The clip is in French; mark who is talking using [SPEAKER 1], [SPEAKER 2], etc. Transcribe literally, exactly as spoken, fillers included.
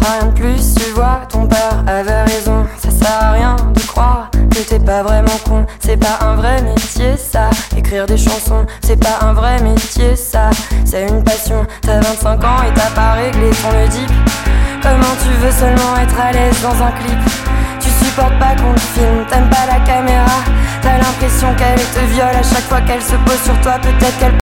[SPEAKER 1] rien de plus, tu vois, ton père avait raison. Ça sert à rien de croire que t'es pas vraiment con. C'est pas un vrai métier ça, écrire des chansons. C'est pas un vrai métier ça, c'est une passion. T'as vingt-cinq ans et t'as pas réglé ton Oedipe. Comment tu veux seulement être à l'aise dans un clip? Tu supportes pas qu'on te filme, t'aimes pas la caméra. T'as l'impression qu'elle te viole à chaque fois qu'elle se pose sur toi. Peut-être qu'elle